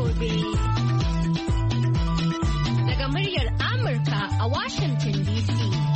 gobe. Daga muryar Amurka a Washington DC.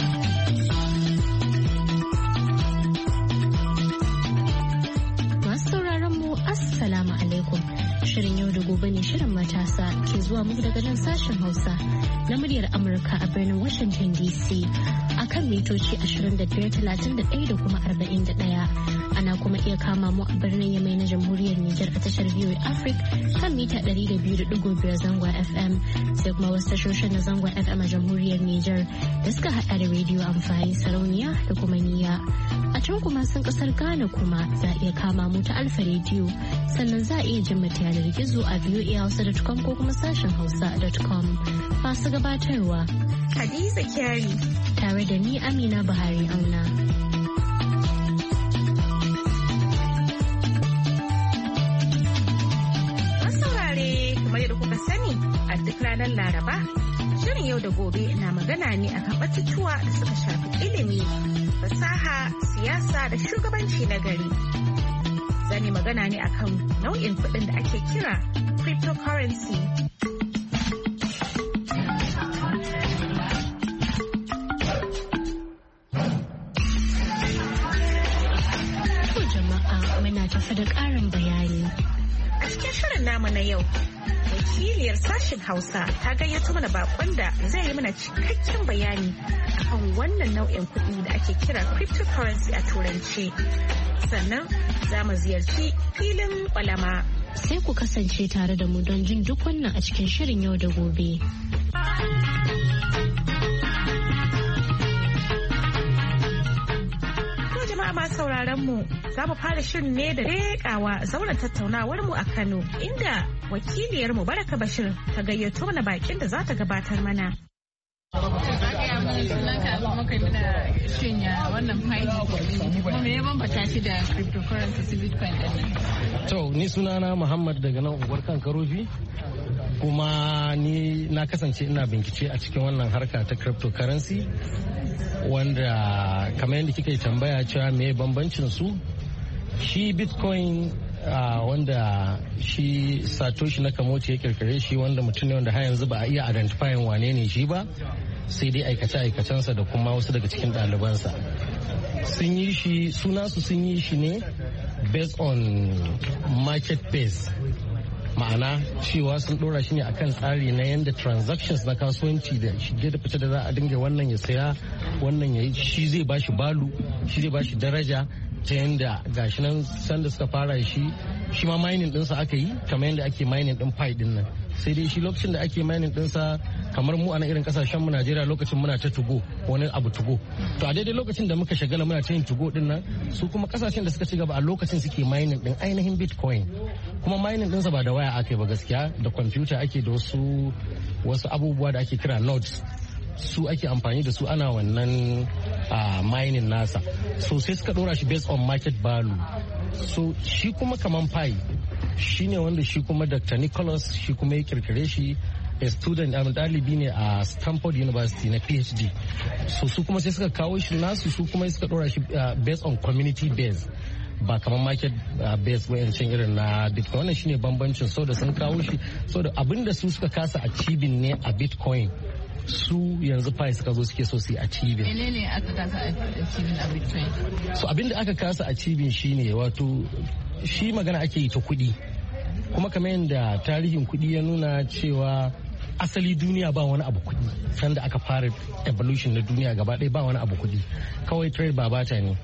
Masu sauraron mu Assalamu alaikum. Shirin yau da gobe ne shirin matasa ke zuwa muku daga nan sashen Hausa na muryar Amurka a birnin Washington DC a kan mitoci 25,31 da kuma 41. Ana kuma iya kama mu a birnin Yamai na Jamhuriyar Nijar a tashar VOA Africa kan mita 200.5 zangon FM sai kuma wasu tashoshin na zangon FM a Jamhuriyar Nijar da suka haɗa da rediyo amfani sarauniya da kuma niyya. A can kuma sun kasar Ghana kuma za a iya kama mu ta Alfa rediyo sannan za a iya jin mata yanar gizo a voahausa.com ko kuma sashen hausa.com. Masu gabatarwa Hadiza Kyari tare da ni Amina Buhari Auna. Masaurare kamar yadda kuka sani a duk ranar Laraba shirin yau da gobe na magana ne akan batutuwa da suka shafi ilimi, fasaha, siyasa da shugabanci na gari. Zani magana ne akan nau'in kuɗin da ake kira cryptocurrency. Tafi da ƙarin bayani. A cikin shirin namu na yau, wakiliyar sashen Hausa ta gayyato mana bakon da zai yi mana cikakken bayani akan wannan nau'in kuɗi da ake kira cryptocurrency a turance. Sannan za mu ziyarci filin ƙwalama. Sai ku kasance tare da mu don jin duk wannan a cikin shirin yau da gobe. Masu sauraron mu za mu fara shirin ne da rekawa zauren tattaunawar mu a Kano inda wakiliyar mu Baraka Bashir ta gayyato mana bakin da za ta gabatar mana. To ni sunana Muhammad daga nan unguwar kan Karofi kuma ni na kasance ina bincike a cikin wannan harka ta cryptocurrency wanda kamar yadda kika yi tambaya cewa me bambancin su shi bitcoin wanda shi Satoshi Nakamoto ya kirkire shi wanda mutum ne wanda har yanzu ba a iya identifying wane ne shi ba sai dai aikace-aikacensa da kuma wasu daga cikin ɗalibansa sun yi shi sunasu sun yi shi ne based on market base ma'ana cewa sun dora shi ne akan tsari na yadda transactions na kasuwanci da shige da fice da za a dinga wannan ya saya wannan ya yi shi zai bashi balu shi zai bashi daraja ta yadda gashi nan sanda suka fara shi ma mining dinsa aka yi kamar yadda ake mining din pi din nan sai dai shi lokacin da ake mining dinsa kamar mu a nan irin kasashen mu Najeriya lokacin muna ta tugo wani abu tugo to a daidai lokacin da muka shagala muna ta yin tugo din nan su kuma kasashen da suka ci gaba a lokacin suke mining din ainihin bitcoin kuma mining dinsa ba da waya aka yi ba gaskiya da kwamfuta ake da wasu abubuwa da ake kira nodes su ake amfani da su ana wannan mining nasa so sai suka dora shi based on market value so shi kuma kaman pi shi ne wanda shi kuma Dr. Nicholas shi kuma ya kirkire shi a student ɗalibi ne a Stanford University na PhD so su kuma sai suka kawo shi nasu su kuma suka dora shi based on community base ba kamar market base wayancin irin na bitcoin wannan shine bambancin so da sun kawo shi so da abinda su suka kasa achieving ne a bitcoin su yanzu pi suka zo suke so su yi achieving. Menene aka kasa achieving a bitcoin? So abinda aka kasa achieving shine wato shi magana ake yi ta kuɗi kuma kamar yadda tarihin kuɗi ya nuna cewa asali duniya ba wani abu kuɗi sanda aka fara evolution na duniya gaba ɗaya ba wani abu kuɗi kawai trade ba bata ne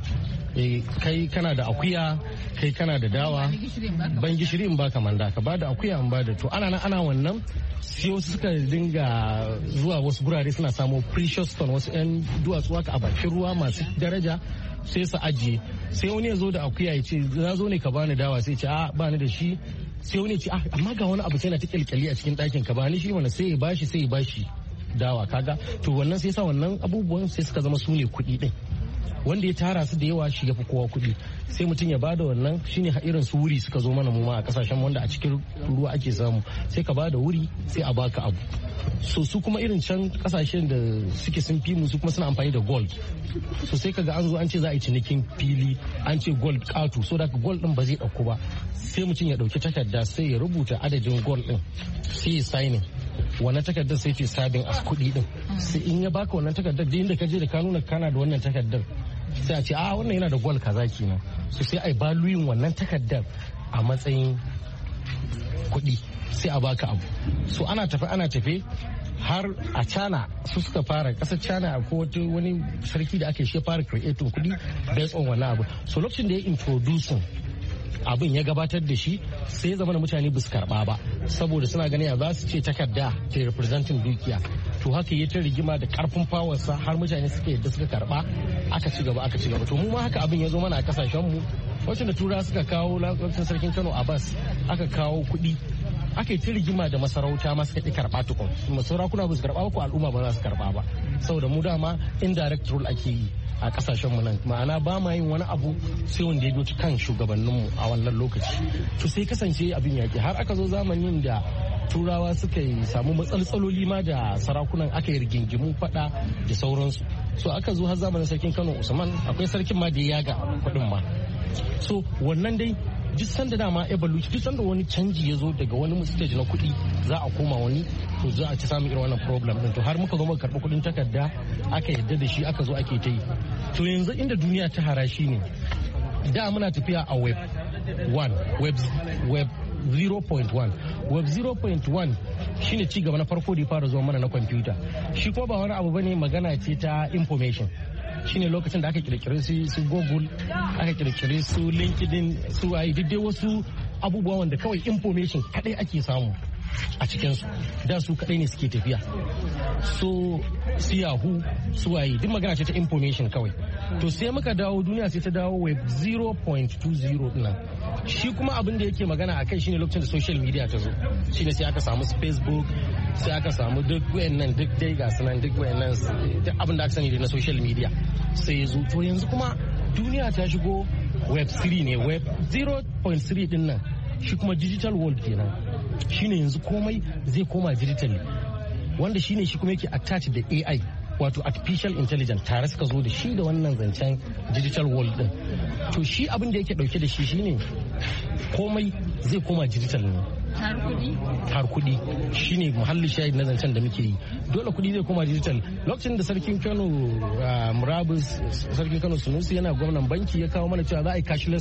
kai kana da akuya kai kana da dawa ban gishiri in baka manda ka ba da akuya in ba da to ana wannan sai wasu suka dinga zuwa wasu gurare suna samo precious stone wasu yan duwatsu haka a bakin ruwa masu daraja sai su ajiye sai wani ya zo da akuya ya ce na zo ne ka bani dawa sai ce a bani da shi sai wani ya ce amma ga wani abu sai na ta kyalkyali a cikin ɗakin ka bani shi wani sai ya bashi dawa kaga to wannan sai sa wannan abubuwan sai suka zama su ne kuɗi ɗin wanda ya tara su da yawa shi ya fi kowa kuɗi. Sai mutum ya bada wannan, shine irin su wuri suka zo mana mu ma a kasashen wanda a cikin ruwa ake samu, sai ka bada wuri sai a baka abu. So su kuma irin can kasashen da suke sun fi mu su kuma suna amfani da gold. So sai kaga an zo an ce za a yi cinikin fili, an ce gold katu, so da gold din ba zai dauko ba, sai mutum ya dauki takarda sai ya rubuta adadin gold din sai ya signing wannan takardar sai ce sabin as kuɗi din. Sai in ya baka wannan takardar da inda ka je da ka nuna kana da wannan takardar sai a ce a wannan yana da gold kaza kenan. So sai ai valuing wannan takardar a matsayin kuɗi sai a baka abu. So ana tafe har a China su suka fara, kasar China ko wani sarki da ake shi fara creating kuɗi based on wannan abu. So lokacin da ya introducing abin ya gabatar da shi sai ya zama da mutane ba su karba ba saboda suna ganin za su ce takarda ta representing dukiya. To haka ya ta rigima da karfin fawarsa har mutane suka yadda suka karba, aka ci gaba. To mu ma haka abin ya zo mana a kasashen mu, wacce da tura suka kawo lokacin sarkin Kano Abbas aka kawo kuɗi, aka yi ta rigima da masarauta ma suka ƙi karɓa tukun. Sarakuna ba su karɓa ba ko al'umma ba za su karɓa ba, saboda mu dama indirect rule ake yi a kasashen mu nan, ma'ana ba ma yin wani abu sai wanda ya doci kan shugabanninmu a wannan lokaci. To sai kasance abin yaƙi har aka zo zamanin da turawa suka yi samu matsaloli ma da sarakunan, aka yi rigingimu faɗa da sauransu. So aka zo har zamanin sarkin Kano Usman, akwai sarkin ma da ya yaga kuɗin ma. So wannan dai duk sanda dama evolution, duk sanda wani canji ya zo daga wani stage na kuɗi za a koma wani, to za a ci samun irin wannan problem din. To har muka zo muka karɓi kuɗin takarda aka yadda da shi aka zo ake ta yi. To yanzu inda duniya ta harashi ne, da muna tafiya a web 1, web 0.1. Web 0.1 shine ci gaba na farko da ya fara zuwa mana na kwamfuta. Shi kuma ba wani abu bane, magana ce ta information. Shine lokacin da aka kirkiri su Google, aka kirkiri su LinkedIn, su ayi duk dai wasu abubuwa wanda kawai information kadai ake samu a cikinsu, da su kadai ne suke tafiya. So su Yahoo, su ayi duk magana ce ta information kawai. To sai muka dawo, duniya sai ta dawo web 0.20 nan. Shi kuma abin da yake magana a kai shine lokacin da social media ta zo, shine sai aka samu Facebook, sai aka samu duk wayannan, duk dai ga sunan duk wayannan, duk abin da aka sani da na social media sai ya zo. To yanzu kuma duniya ta shigo web 3 ne, web 0.3 din nan shi kuma digital world kenan. Shine yanzu komai zai koma digital, wanda shine shi kuma yake attached da AI, wato artificial intelligence, tare suka zo da shi da wannan zancen digital world din. To shi abin da yake dauke da shi shine komai zai koma digital ne. Har kudi shine muhallin shahid na zancen da muke yi. Dole kudi zai koma digital. Lokacin da sarkin Kano Murabus, sarkin Kano Sunusi yana gwamnan banki, ya kawo mana cewa za a yi cashless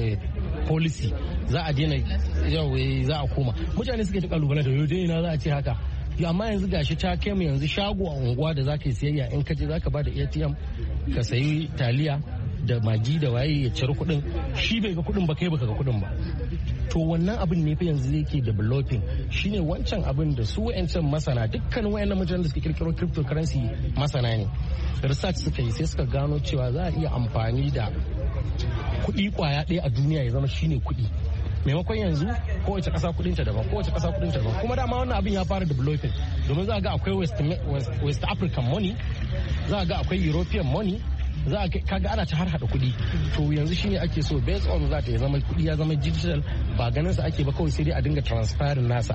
policy, za a daina yau za a koma. Mutane suka ta kalubale da yau dai na za a ce haka. Amma yanzu gashi ta kai mu yanzu shago a unguwa da zaka yi siyayya, in ka je zaka bada ATM ka sayi taliya da magi da waye ya cire kuɗin, shi bai ga kuɗin ba, kai baka ga kuɗin ba. To wannan abin ne fa yanzu yake developing, shine wancan abin da su wayancan masana, dukkan wayannan mutanen da suke kirkiro cryptocurrency masana ne, research suka yi sai suka gano cewa za a iya amfani da kuɗi kwaya ɗaya a duniya ya zama shine kuɗi. Maimakon yanzu kowace ƙasa kudinta daban, kuma dama wannan abin ya fara developing, domin za a ga akwai West African money, za a ga akwai European money, za a kaga ana ta har hada kuɗi. To yanzu shine ake so based on that ya zama kuɗi ya zama digital, ba ganin sa ake ba kawai, sai dai a dinga transferring nasa.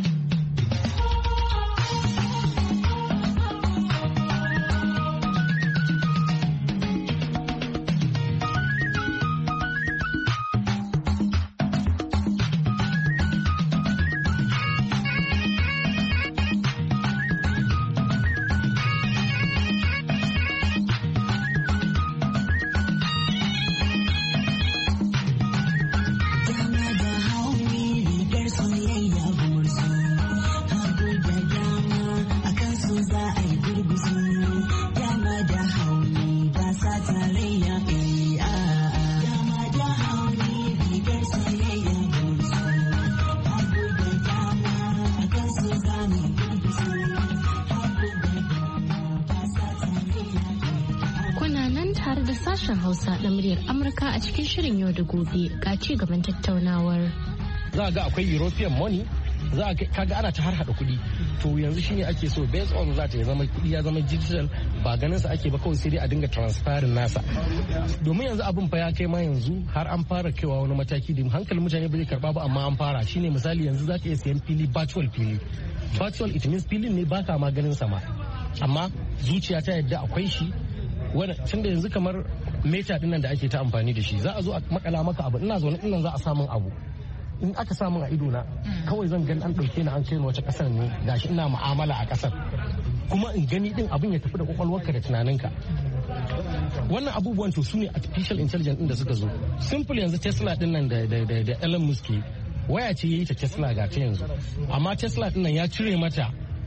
Sashen Hausa na muryar Amurka a cikin shirin yau da gobe, ga ci gaban tattaunawar. Za a ga akwai European money, za a kaga ana ta harhaɗa kuɗi. To yanzu shine ake so based on that ya zama kuɗi ya zama digital ba ganin sa ake ba kawai sai dai a dinga transferring nasa. Domin yanzu abin fa ya kai ma yanzu har an fara kaiwa wani mataki da hankalin mutane ba zai karba ba amma an fara shine misali yanzu za ka iya siyan fili virtual fili. Virtual it means filin ne baka ma ganin sa ma amma zuciya ta yadda akwai shi tunda yanzu kamar meta dinnan da ake ta amfani da shi za a zo a makala maka abu ina zaune ina za a samun abu in aka samun a ido na kawai zan gani an dauke ni an kai ni wace kasar ne gashi ina mu'amala a kasar kuma in gani din abin ya tafi da kwakwalwarka da tunaninka. Wannan abubuwan to su ne artificial intelligence din da suka zo. Simple yanzu Tesla din nan da Elon Musk waya ce yayi ta Tesla ga ta yanzu amma Tesla din nan ya cire mata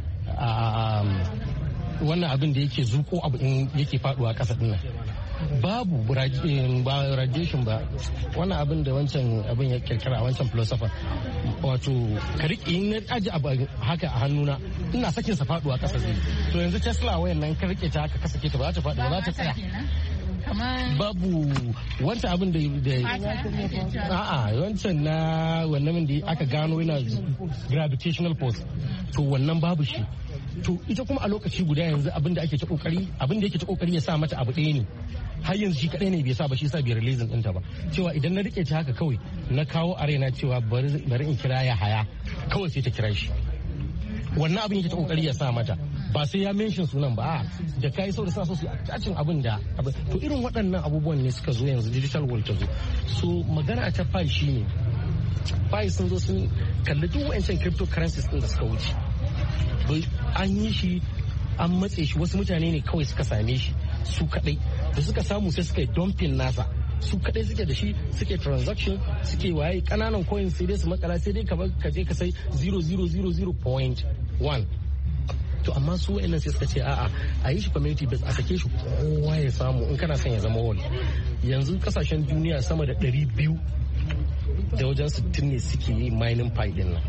wannan abin da yake zuko abu in yake faduwa kasa din nan babu ba radiation ba wannan abin da wancan abin ya kirkira wancan philosopher wato ka riƙe in aji abu haka a hannuna ina sakin sa faduwa kasa zai to yanzu Tesla wayan nan ka rike ta haka ka sake ta ba za ta faɗi ba za ta tsaya babu wancan abin da a'a wancan na wannan da aka gano yana gravitational force to wannan babu shi. To ita kuma a lokaci guda yanzu abin da yake ta kokari ya sa mata abu ɗaya ne har yanzu shi kadai ne bai sa ba shi sa bai releasing ɗinta ba cewa idan na rike ta haka kawai na kawo a raina cewa bari in kira ya haya kawai sai ta kira shi wannan abin yake ta kokari ya sa mata ba sai ya mention sunan ba da kai sau da sa so su attachin abin da to irin waɗannan abubuwan ne suka zo yanzu digital world ta zo so magana ta fai shine fai sun zo sun kalli duk wa'ancan cryptocurrencies din da suka wuce an yi shi an matse shi wasu mutane ne kawai suka same shi su kadai da suka samu sai suka yi dumping nasa su kadai suke da shi suke transaction suke waye kananan coin sai dai su makala sai dai kamar ka je ka sai 0000.1 to amma su wa'annan sai suka ce a'a a yi shi community based a sake shi kowa ya samu in kana son ya zama wall yanzu kasashen duniya sama da 200 da wajen 60 ne suke yi mining pi din nan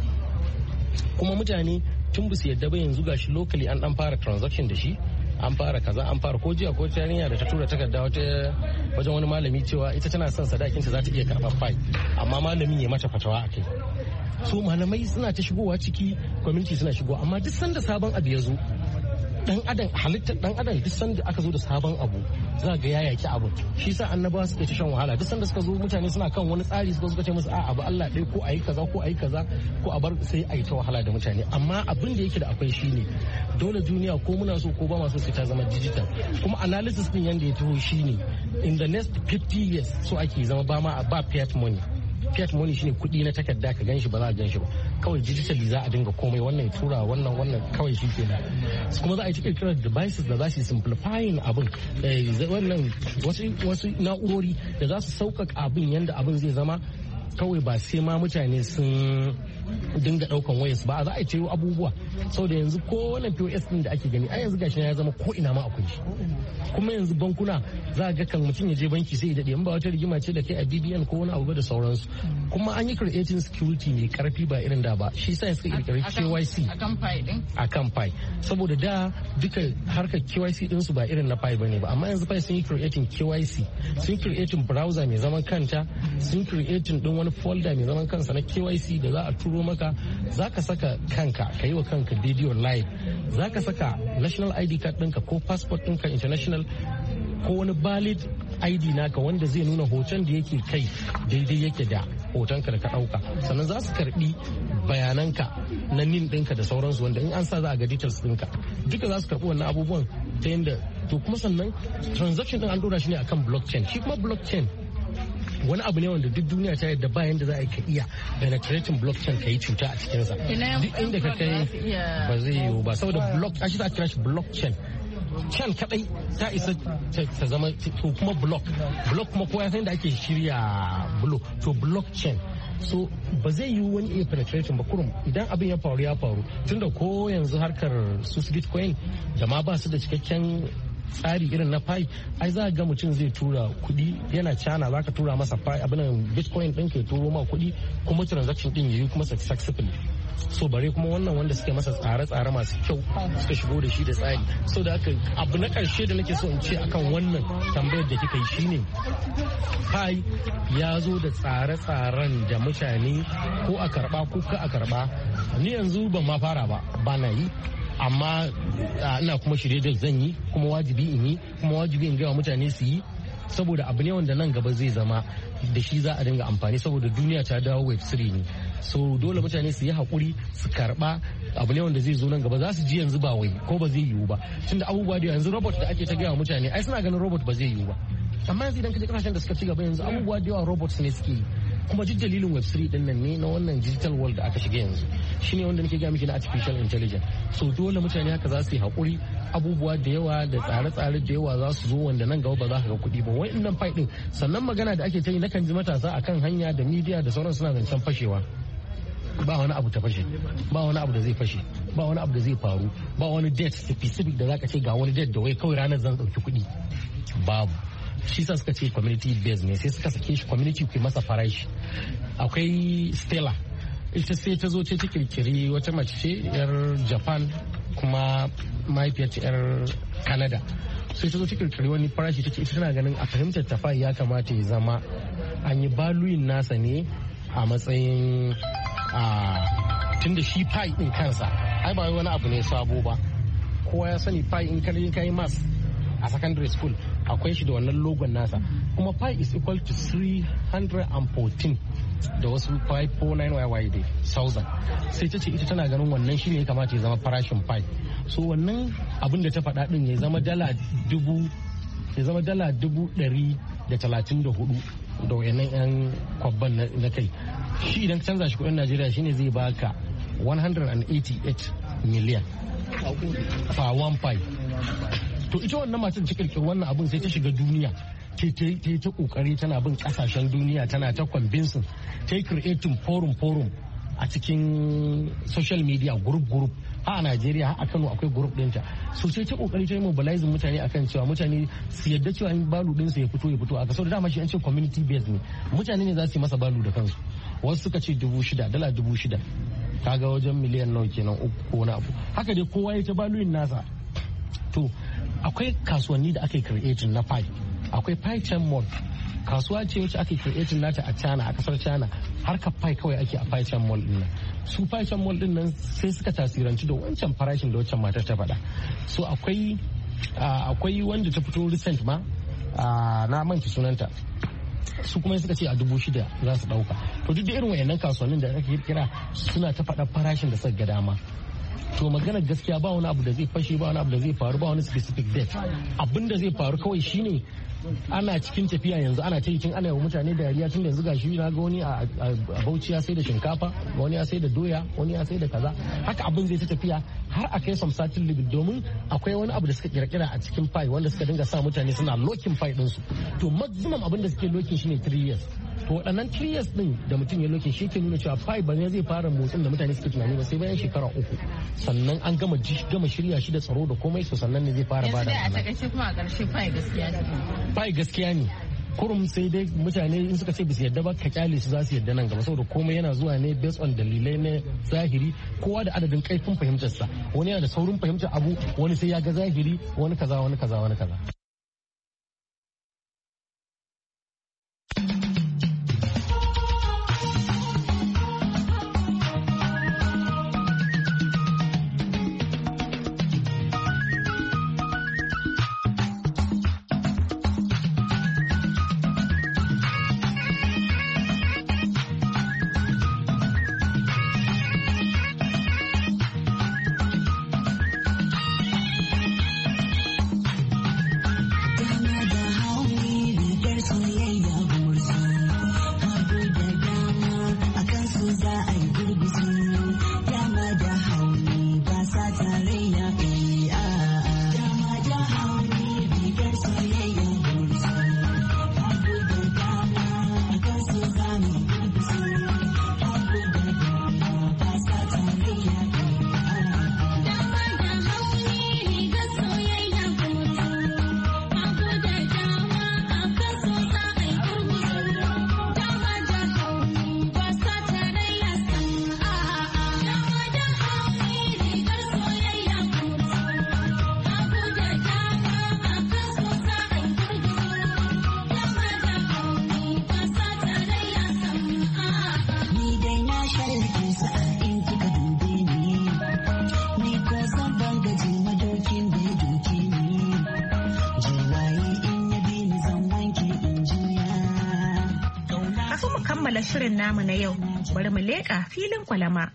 kuma mutane tun ba su yadda ba yanzu gashi locally an dan fara transaction da shi an fara kaza an fara ko jiya ko yarinya da ta tura takarda wajen wani malami cewa ita tana son sadakinta za ta iya karɓar fai amma malamin ya mata fatawa a kai so malamai suna ta shigowa ciki community suna shigowa amma duk sanda sabon abu ya zo dan adam halittar dan adam duk sanda aka zo da sabon abu za ga ya yaki abu shi sa annabawa suka ta shan wahala duk sanda suka zo mutane suna kan wani tsari suka ce musu abu Allah ɗaya ko ayi kaza ko ayi kaza ko a bar sai ayi ta wahala da mutane amma abin da yake da akwai shine dole duniya ko muna so ko ba ma so sai ta zama digital kuma analysis din yanda ya taho shine in the next 50 years so ake zama ba fiat money. Fiat money shine kuɗi na takarda ka ganshi ba za a ganshi ba kawai digitally za a dinga komai wannan ya tura wannan kawai shi kenan kuma za a yi kirkirar devices da za su simplifying abin wannan wasu na'urori da za su sauƙaƙa abin yanda abin zai zama kawai ba sai ma mutane sun dinga daukan wayas ba za a yi abubuwa saboda yanzu ko wannan POS din da ake gani a yanzu gashi ya zama ko ina ma akwai shi kuma yanzu bankuna za ga kan mutum ya je banki sai ya dade in ba wata rigima ce da kai a BBN ko wani abu da sauransu kuma an yi creating security mai karfi ba irin da ba shi yasa suka kirkiri KYC akan Pi saboda da duka harkar KYC din su ba irin na Pi bane ba amma yanzu Pi sun yi creating KYC sun creating browser mai zaman kanta sun creating din wani folder mai zaman kansa na KYC da za a turo maka za ka saka kanka ka yi wa kanka video live za ka saka national ID card ɗinka ko passport ɗinka international ko wani valid ID naka wanda zai nuna hoton da yake kai daidai yake da hotonka da ka ɗauka sannan za su karɓi bayananka na nin ɗinka da sauransu wanda in an sa za a ga details ɗinka duka za su karɓi wannan abubuwan ta yadda to kuma sannan transaction ɗin an dora shi ne akan blockchain shi kuma blockchain wani abu ne wanda duk duniya ta yadda bayan da za a yi ka iya penetrating blockchain ka yi cuta a cikinsa duk inda ka kai ba zai yiwu ba saboda a shi za a kira shi blockchain can kadai ta isa ta zama to kuma block kuma kowa ya san da ake shirya to blockchain so ba zai yi wani iya penetration ba kurum idan abin ya faru tunda ko yanzu harkar su bitcoin da ma ba su da cikakken tsari irin na Pi ai za ga mutum zai tura kudi yana cana za ka tura masa Pi abinan bitcoin ɗin ka turo ma kudi kuma transaction ɗin yayi kuma successfully so bare kuma wannan wanda suke masa tsare-tsare masu kyau suka shigo da shi da tsari. So da haka abu na karshe da nake so in ce akan wannan tambayar da kika yi shine Pi ya zo da tsare-tsaren da mutane ko a karba ko ka a karba. Ni yanzu ban ma fara ba na yi, amma ina kuma shirye da zan yi, kuma wajibi in yi, kuma wajibi in gaya mutane su yi, saboda abu ne wanda nan gaba zai zama da shi za a dinga amfani, saboda duniya ta dawo web3 ne. So dole mutane su yi hakuri su karba, abu ne wanda zai zo nan gaba, za su ji yanzu ba wai ko ba zai yiwu ba, tunda abubuwa da yanzu robot da ake ta gaya mutane ai suna ganin robot ba zai yiwu ba, amma yanzu idan ka je kasashen da suka ci gaba yanzu abubuwa da yawa robots ne suke yi, kuma duk dalilin web3 din nan ne na wannan digital world da aka shiga yanzu shine wanda nake ga miki na artificial intelligence. So dole mutane haka za su yi hakuri, abubuwa da yawa da tsare-tsare da yawa za su zo wanda nan gaba ba za ka ga kuɗi ba wa'annan fight din. Sannan magana da ake ta yi nakan ji matasa akan hanya da media da sauran suna zancen fashewa. Ba wani abu ta fashe, ba wani abu da zai fashe, ba wani abu da zai faru, ba wani date specific da zaka ce ga wani date da wai kawai ranar zan ɗauki kuɗi, babu. Shi sa suka ce community based ne, sai suka sake shi community ku masa farashi. Akwai Stella, ita sai ta zo ce ta kirkiri wata mace ce yar Japan kuma mahaifiyar yar Canada, sai ta zo ta kirkiri wani farashi ta ce ita tana ganin a fahimtar ta ya kamata ya zama an yi baluyin nasa ne a matsayin tunda shi Pi din kansa ai ba wani abu ne sabo ba, kowa ya sani Pi in kai mas a secondary school akwai shi da wannan logon nasa, kuma Pi is equal to 314 da wasu 549 dai 1000. Sai ta ce ita tana ganin wannan shine ya kamata ya zama farashin Pi. So wannan abin da ta faɗa din ya zama dala 134 da wayannan yan kwabban na kai. Shi idan ka canza shi kudin Najeriya shine zai baka 188 million for one Pi. To ita wannan matar ta kirkiri wannan abin sai ta shiga duniya ta yi ta kokari tana bin kasashen duniya, tana ta convincing, ta yi creating forum a cikin social media group a Najeriya a Kano akwai group ɗinta. So sai ta kokari ta yi mobilizing mutane akan cewa mutane su yadda cewa in balu ɗinsa ya fito a kaso da dama shi an ce community based ne, mutane ne za su yi masa balu da kansu. Wasu suka ce dala 6,000 kaga wajen miliyan nawa kenan, 3 ko na abu haka dai kowa ya ta baluyin nasa. To akwai kasuwanni da aka yi creating na Pi, akwai Pi Chain Mall, kasuwa ce wacce ake creating nata a China, a kasar China, harkar Pi kawai ake a Pi Chain Mall din nan. Su Pi Chain Mall din nan sai suka tasiranci da wancan farashin da wancan matar ta faɗa. So akwai wanda ta fito recent ma na manci sunanta, su kuma suka ce a 6,000 za su dauka. To duk da irin wayannan kasuwannin da aka kira suna ta faɗa farashin da suka ga dama. To maganar gaskiya ba wani abu da zai fashe, ba wani abu da zai faru, ba wani specific date. Abin da zai faru kawai shine ana cikin tafiya yanzu ana ta yi tun ana yi wa mutane dariya tun da yanzu gashi na ga wani a Bauchi ya sai da shinkafa, wani ya sai da doya, wani ya sai da kaza, haka abin zai ta tafiya har a kai some certain limit, domin akwai wani abu da suka kirkira a cikin Pi wanda suka dinga sa mutane suna lokin Pi ɗinsu. To maximum abin da suke lokin shine 3 years. To waɗannan 3 years din da mutum ya lokin shi ke nuna cewa Pi ba ne zai fara motsin da mutane suke tunani ba sai bayan shekara 3, sannan an gama shirya shi da tsaro da komai, so sannan ne zai fara bada. Yanzu dai a takaice kuma a ƙarshe Pi gaskiya ne. Pi gaskiya ne. Kurum sai dai mutane in suka ce bisu yadda ba ka kyale su za su yadda nan gaba, saboda komai yana zuwa ne based on dalilai na zahiri, kowa da adadin kaifin fahimtarsa, wani yana da saurin fahimtar abu, wani sai ya ga zahiri, wani kaza wani kaza wani kaza. kammala shirin namu na yau, bari mu leƙa filin kwalama.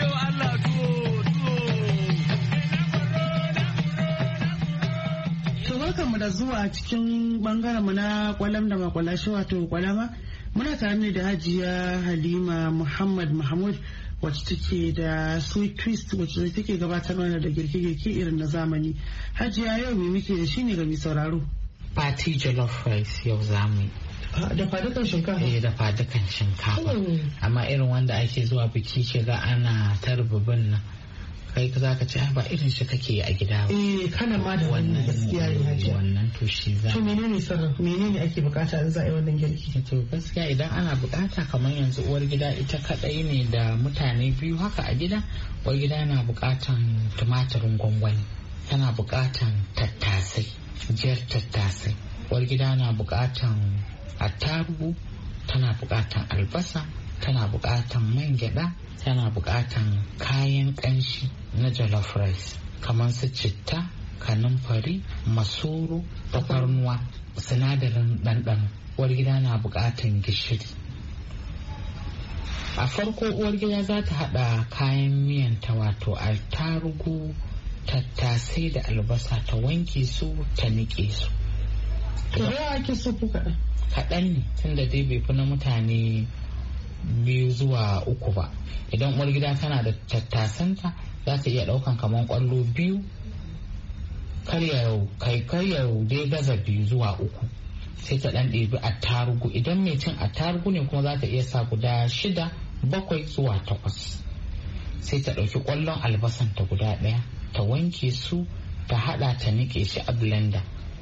Barkanmu da zuwa cikin bangaren mu na kwalam da makwalashi wato kwalama. Muna tare ne da Hajiya Halima Muhammad Mahmud wacce take da sweet twist wacce take gabatar mana da girke-girke irin na zamani. Hajiya yau me muke da shi ne ga mai sauraro? Party jollof rice yau zamu. Da fadukan shinkafa? Da fadukan shinkafa. Amma irin wanda ake zuwa biki shiga ana tarbibin nan. Kai za ka ci ba irin shi kake a gida ba. Kana ma da wannan gaskiya ne Hajiya. Wannan to shi za. To menene sirrin? Menene ake bukata in za a yi wannan girki? To gaskiya idan ana bukata kamar yanzu uwar gida ita kadai ne da mutane biyu haka a gida, uwar gida na bukatan tumatirin gwangwani, tana bukatan tattasai, jiyar tattasai. Uwar gida na bukatan attarugu, tana bukatan albasa, tana bukatan man gyada, tana bukatan kayan kanshi na jollof rice kamar su citta, kanumfari, masoro, tafarnuwa, sinadarin ɗanɗano. Uwar gida na bukatan gishiri. A farko uwar gida za ta haɗa kayan miyanta wato attarugu, tattasai da albasa, ta wanke su ta niƙe su. Ake so ku kaɗan? Kaɗan ne tunda dai bai fi na mutane 2 zuwa 3 ba. Idan uwar gida tana da tattasanta za ta iya daukan kamar kwallo 2, kar yau dai gaza 2 zuwa 3, sai ta dan ɗebi attarugu. Idan mai cin attarugu ne kuma za ta iya sa guda 6, 7 zuwa 8. sai ta ɗauki kwallon albasan ta guda 1 ta wanke su ta hada ta nike shi a blender.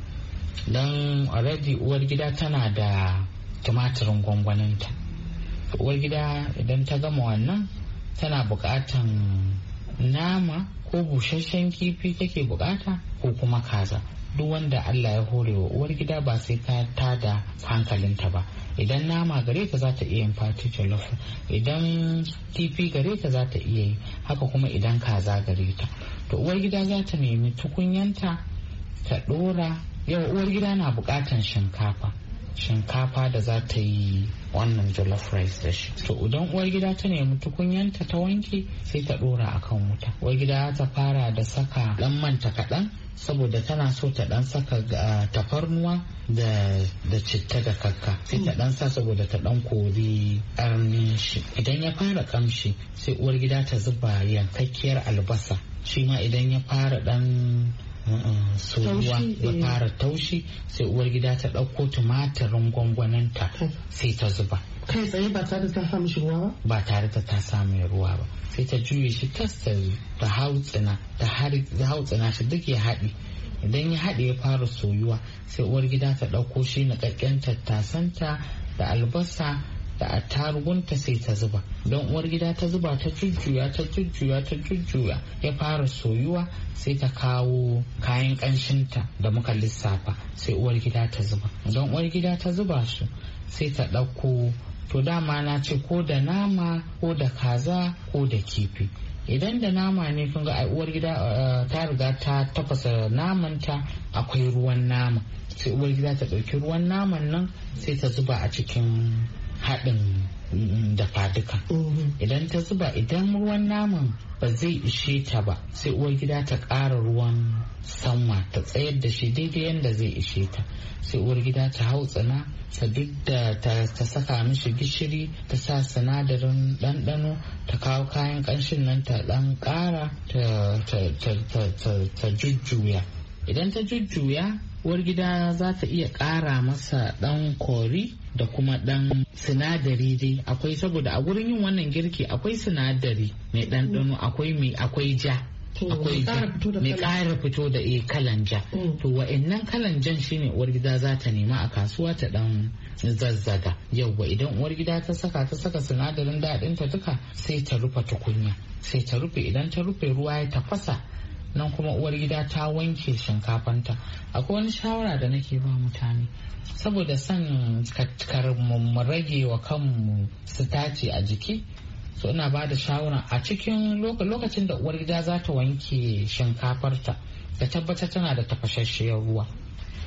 Don already uwar gida tana da tumatirin gwangwaninta. Uwar gida idan ta gama wannan tana bukatan nama ko busasshen kifi take bukata ko kuma kaza, duk wanda Allah ya hore wa uwar gida ba sai ta tada hankalinta ba. Idan nama gare ta za ta iya yin party jollof, idan kifi gare ta za ta iya yi haka, kuma idan kaza gare ta. To uwar gida za ta nemi tukunyanta ta dora. Yau uwar gida na bukatan shinkafa da za ta yi wannan jollof rice da shi. To idan uwar gida ta nemi tukunyanta ta wanke sai ta dora akan wuta. Uwar gida ta fara da saka dan manta kaɗan saboda tana so ta dan saka tafarnuwa da citta da kakka, sai ta dan sa saboda ta dan kori ƙarnin shi. Idan ya fara kamshi sai uwar gida ta zuba yankakkiyar albasa, shi ma idan ya fara dan soyuwa ya fara taushi sai uwar gida ta ɗauko tumatirin gwangwaninta sai ta zuba kai tsaye ba tare da ta sa mishi ruwa ba tare da ta sa mai ruwa ba. Sai ta juye shi ta hautsina shi duk ya haɗe. Idan ya haɗe ya fara soyuwa sai uwar gida ta ɗauko shi niƙaƙƙen tattasanta da albasa da attarugunta sai ta zuba. Don uwar gida ta zuba ta jujjuya ya fara soyuwa sai ta kawo kayan ƙanshinta da muka lissafa sai uwar gida ta zuba. Don uwar gida ta zuba su sai ta ɗauko, to dama na ce ko da nama ko da kaza ko da kifi. Idan da nama ne kun ga uwar gida ta riga ta tafasa namanta, akwai ruwan nama sai uwar gida ta ɗauki ruwan naman nan sai ta zuba a cikin haɗin dafa duka. Idan ta zuba, idan ruwan naman ba zai ishe ta ba sai uwar gida ta ƙara ruwan sanwa ta tsayar da shi daidai yadda zai ishe ta. Sai uwar gida ta hautsina ta duk da ta saka mishi gishiri, ta sa sinadarin ɗanɗano, ta kawo kayan ƙanshin nan ta ɗan ƙara ta jujjuya. Idan ta jujjuya uwar gida za ta iya ƙara masa ɗan kori da kuma ɗan sinadari dai akwai, saboda a gurin yin wannan girki akwai sinadari mai ɗanɗano, akwai ja, mai ƙara fito da kalan ja. To wa'annan kalan jan shine uwar gida za ta nema a kasuwa ta ɗan zazzaga. Yauwa idan uwar gida ta saka sinadarin daɗinta duka sai ta rufe tukunya, sai ta rufe. Idan ta rufe ruwa ya tafasa, nan kuma uwar gida ta wanke shinkafanta. Akwai wani shawara da nake ba mutane saboda son mu rage wa kanmu sitaci a jiki, so ina ba da shawara a cikin lokacin da uwar gida za ta wanke shinkafarta ta tabbatar tana da tafashasshiyar ruwa.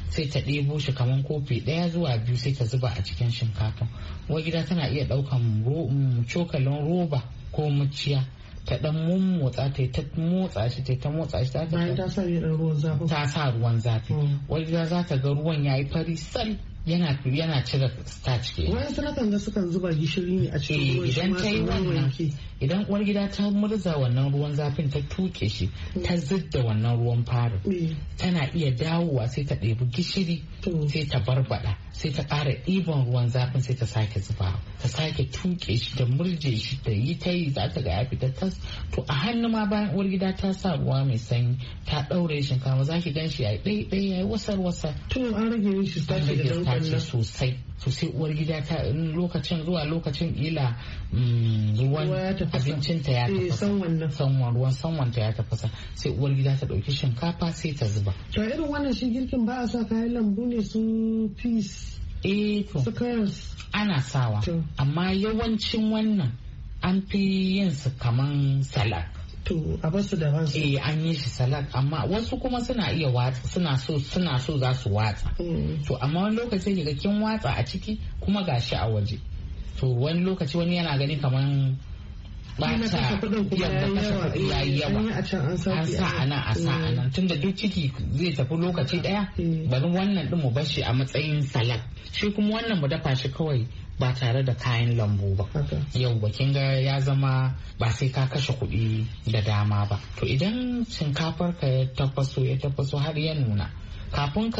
sai ta ɗebo shi kamar kofi 1 zuwa 2 sai ta zuba a cikin shinkafan. Uwar gida tana iya ɗaukan cokalin roba ko muciya ta dan mummotsa ta motsa shi ta motsa shi bayan ta sa ruwan zafi. Ta sa ruwan zafi. Uwar gida za ta ga ruwan yayi fari sal yana cire starch ke. Wani sanatan ga sukan zuba gishiri ne a cikin ruwan shi. Idan ta yi wannan, idan uwar gida ta murza wannan ruwan zafin ta tuke shi ta zidda wannan ruwan farin, tana iya dawowa sai ta ɗebi gishiri sai ta barbada sai ta ƙara ɗiban ruwan zafin sai ta sake zuba ta sake tuke shi ta murje shi ta yi za ta ga ya fita tas. To a hannu ma bayan uwar gida ta sa ruwa mai sanyi ta ɗaure shinkafa za ki gan shi ya yi ɗaiɗai ya yi wasar. To an rage shi starch da ce sosai uwar gida ta lokacin zuwa lokacin ila ruwan abincinta ya tafasa ruwan sanwanta ya tafasa sai uwar gida ta dauki shinkafa sai ta zuba. To irin wannan shi girkin ba a sa kayan lambu ne su peas to su karas ana sawa amma yawancin wannan an fi yin su kaman salad. To a basu da ransu. An yi shi salad amma wasu kuma suna iya watsa suna so za su watsa. To amma wani lokaci daga kin watsa a ciki kuma gashi a waje. To wani lokaci wani yana gani kaman bata yadda ya yi yawa an sa anan tunda duk ciki zai tafi lokaci daya bari wannan din mu bashi a matsayin salad shi kuma wannan mu dafa shi kawai ba tare da kayan lambu ba. Yau ba kin ga ya zama ba sai ka kashe kuɗi da dama ba. To idan shinkafar ka ya tafaso har ya nuna kafin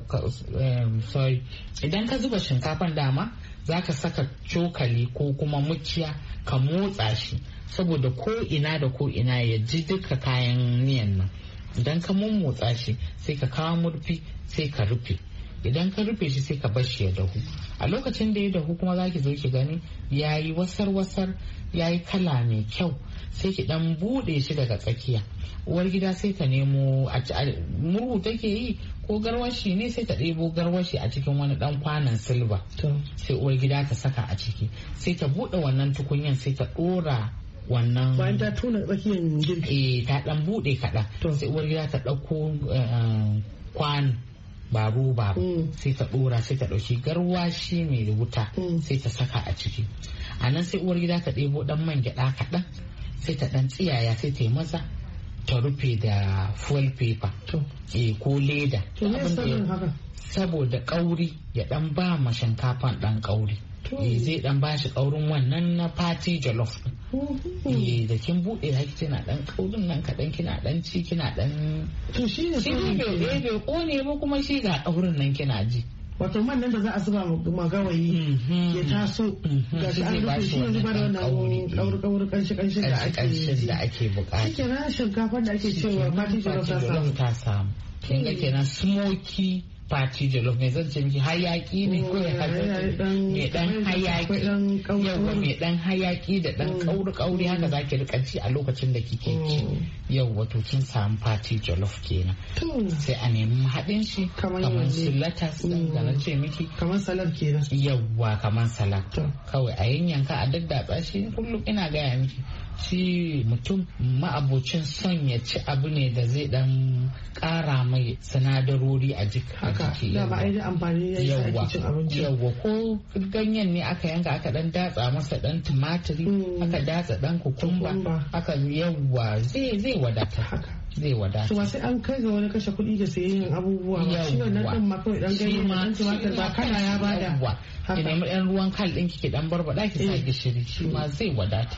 idan ka zuba shinkafan dama za ka saka cokali ko kuma muciya ka motsa shi saboda ko ina da ko ina ya ji duka kayan miyan nan. Idan ka mummotsa shi sai ka kawo murfi sai ka rufe. Idan ka rufe shi sai ka bar shi ya dahu. A lokacin da ya dahu kuma za ki zo ki gani ya yi wasar ya yi kala mai kyau sai ki dan bude shi daga tsakiya. Uwar gida sai ta nemo murhu take yi ko garwashi ne sai ta ɗebo garwashi a cikin wani dan kwanan silba sai uwar gida ta saka a ciki sai ta bude wannan tukunyan sai ta dora wannan bayan ta tona tsakiyan girki ta dan bude kaɗan sai uwar gida ta ɗauko kwano ba roba ba sai ta dora sai ta dauki garwashi mai wuta sai ta saka a ciki. A nan sai uwar gida ta ɗebo dan man gyada kaɗan sai ta dan tsiyaya sai ta yi maza ta rufe da foil paper ko leda saboda kauri ya dan ba ma shinkafan dan kauri. Zai dan ba shi kaurin wannan na party jollof da kin bude da kina dan kaurin nan kadan kina dan ci kina dan to shi ne bai kone ba kuma shi ga kaurin nan kina ji. Wato man nan da za a zuba ma gawayi ya taso ga shi an rufe shi yanzu ba da wannan kauri kanshi da ake bukata. Shi kenan shinkafar da ake cewa party jollof ta samu. Kin ga kenan smoky party jollof mai zan miki hayaki ne ko ya mai dan hayaki yawa mai dan hayaki da dan kauri haka zaki rika ci a lokacin da kike ci. Yau wato kin samu party jollof kenan sai a nemi haɗin shi kamar su lettuce da na ce miki kamar salad kenan. Yawwa kamar salad kawai a yanyanka a daddatsa shi kullum ina gaya miki shi mutum ma'abocin son ya ci abu ne da zai dan kara mai sinadarori a jiki. Yawwa ko ganyen ne aka yanka aka dan datsa masa dan tumatiri aka datsa dan kukumba aka yawwa zai wadata. Zai wadata. To sai an kai ga wani kashe kuɗi da sayayyan abubuwa ba shi wannan din ma kawai dan ganyen dan tumatir ba kana ya bada. Ki nemi ɗan ruwan kal ɗin ki dan barbada ki sa gishiri shi ma zai wadata.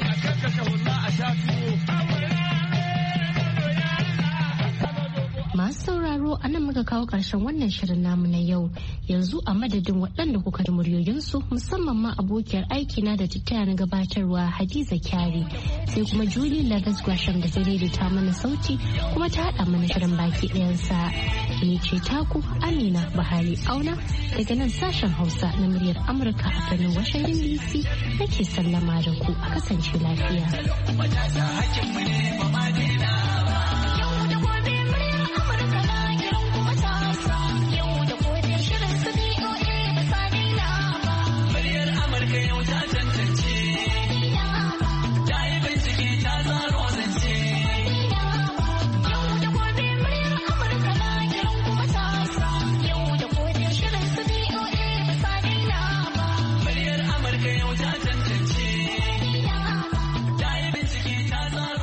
Masu sauraro a nan muka kawo ƙarshen wannan shirin namu na yau. Yanzu a madadin waɗanda kuka ji muryoyinsu musamman ma abokiyar aikina da tattaya na gabatarwa Hadiza Kyari sai kuma Julie Lagas Gresham da ta daidaita mana sauti kuma ta haɗa mana shirin baki ɗayansa. Ni ce taku Amina Buhari Auna daga nan sashen Hausa na muryar Amurka a birnin Washington DC nake sallama da ku a kasance lafiya.